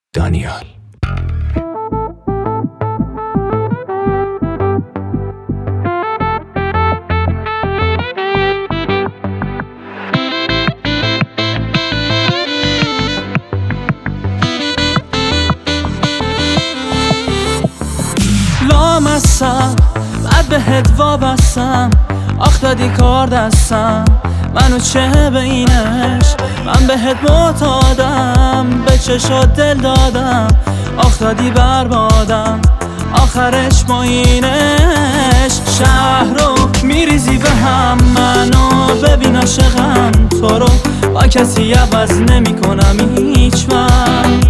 دانیال. لامصم بعد بهت وابستم، آخ دادی کار دستم، منو چه به اینش، من بهت معتادم، به چشات دل دادم، آخ دادی بربادم، آخرش ما اینش. شهر رو میریزی به هم، منو ببین عاشقم، تو رو با کسی عوض نمی کنم هیچ. من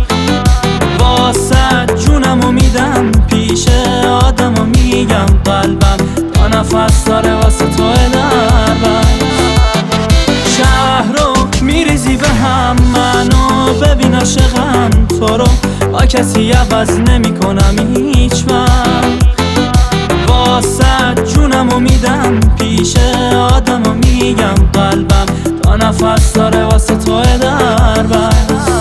واسه جونمو میدم، پیش آدمو میگم قلبم تا نفس داره واسه تو دربم. شهر رو میریزی به هم، منو ببین عاشقم، تو رو با کسی عوض نمی کنم هیچ. من واسه جونمو میدم، پیش آدمو میگم قلبم تا نفس داره واسه تو دربم.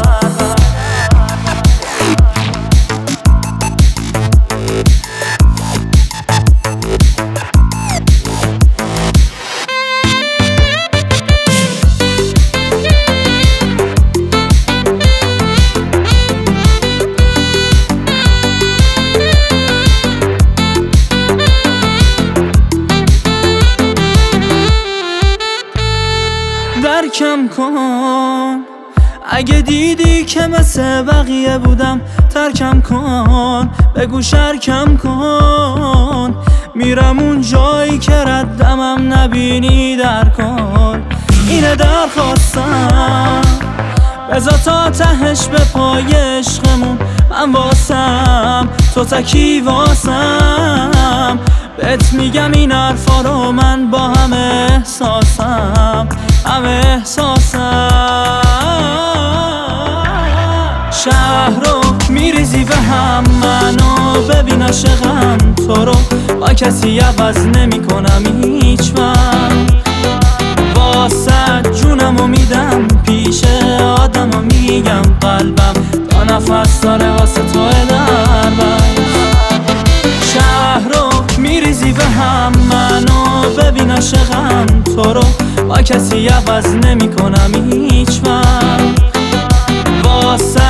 درکم کن اگه دیدی که مثل بقیه بودم، ترکم کن بگو شرکم کن، میرم اون جایی که ردمم نبینی، در کن اینه درخواستم، بذار تا تهش به پای عشقمون، من واسم تو تکی واسم، بهت میگم این حرفا رو من با همه احساسم، همه احساسم. شهر رو میریزی به هم، منو ببین عاشقم، تو رو با کسی عوض نمی کنم هیچ. من واسه جونمو میدم، پیش آدمو میگم قلبم تا نفس داره واسه تو دربم. شهر رو میریزی به هم، منو ببین عاشقم، تو رو با کسی عوض نمی کنم هیچ. من واسه